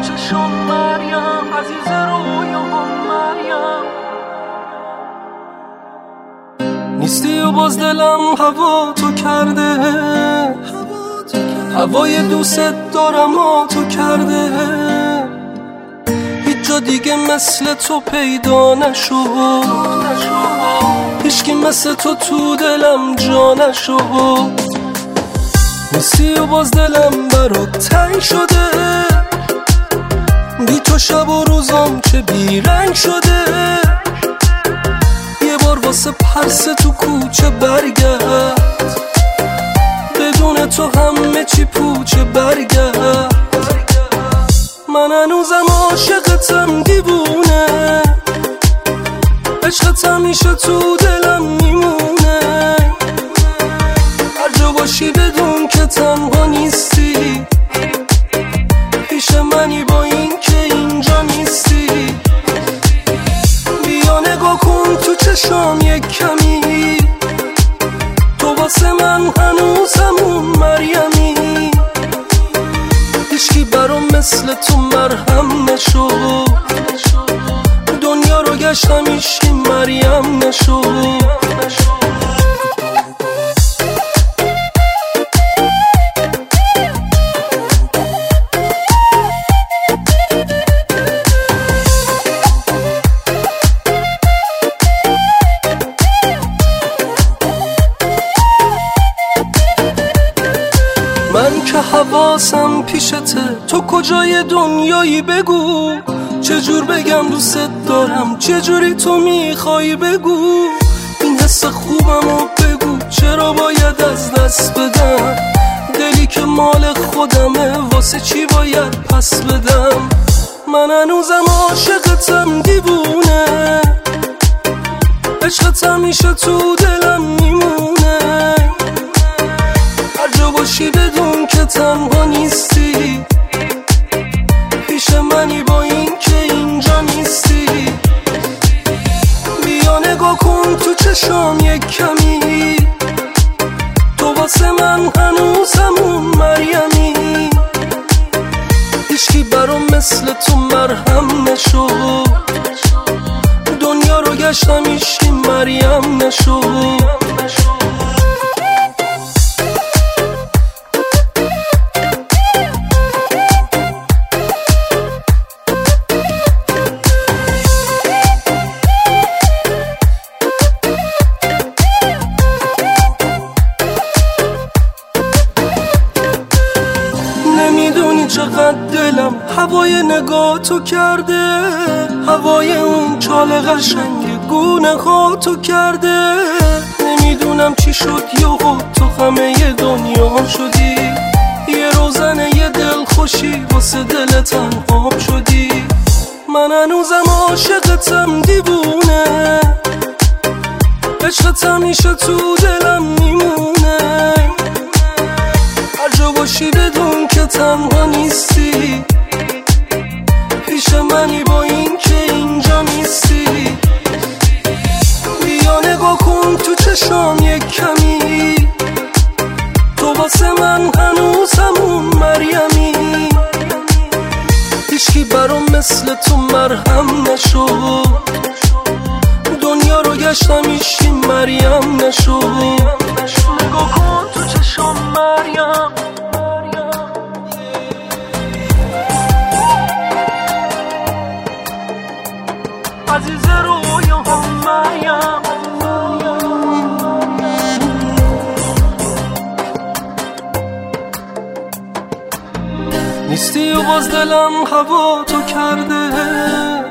چشم مریم، عزیز رویام مریم. نیستی و باز دلم هوا تو کرده، هوای دوست دارم ها تو کرده. هیچ جا دیگه مثل تو پیدا نشد، هیچکی مثل تو دلم جا نشد. نیستی و باز دلم برات تنگ شده، بی تو شب و روزام چه بیرنگ شده. یه بار واسه پرسه تو کوچه برگرد، بدون تو همه چی پوچه برگرد. من هنوزم عاشقتم دیوونه، عشقت همیشه تو دلم میمونه. هر جا باشی بدون که تنها نیستی، پیش منی با این که اینجا نیستی. بیا نگاه کن تو چشام یک کمی، تو واسه من هنوز همون مریمی. هیچکی برام مثل تو مرهم نشد، دنیا رو گشتم هیچکی مریم نشد. من که حواسم پیشته، تو کجای دنیایی بگو. چجور بگم دوست دارم، چجوری تو میخوای بگو. این حس خوبمو بگو، چرا باید از دست بدم. دلی که مال خودمه، واسه چی باید پس بدم. من هنوزم عاشقتم دیوونه، عشقت همیشه تو دلم میمونه. هر جا باشی بدون که تنها نیستی، پیش منی با این که اینجا نیستی. بیا نگاه کن تو چشام یک کمی، تو واسه من هنوز همون مریمی. هیچکی برام مثل تو مرهم نشد، دنیا رو گشتم هیچکی مریم نشد. نمیدونی چقدر دلم هوای نگاه تو کرده، هوای اون چال قشنگ گونه ها تو کرده. نمیدونم چی شد یهو تو همه دنیا شدی، یه روزنه یه دل خوشی واسه دل تنها شدی. من هنوزم عاشقتم دیوونه، عشقت همیشه تو دلم میمونه. هر جا باشی بدون که تنها نیستی، پیش منی با این که اینجا نیستی. بیا نگاه کن تو چشام یک کمی، تو واسه من هنوز همون مریمی. هیچکی برام مثل تو مرهم نشد، دنیا رو گشتم هیچکی مریم نشد. نگاه کن تو چشام مریم، عزیز رویام مریم. نیستی و باز دلم هوا تو کرده،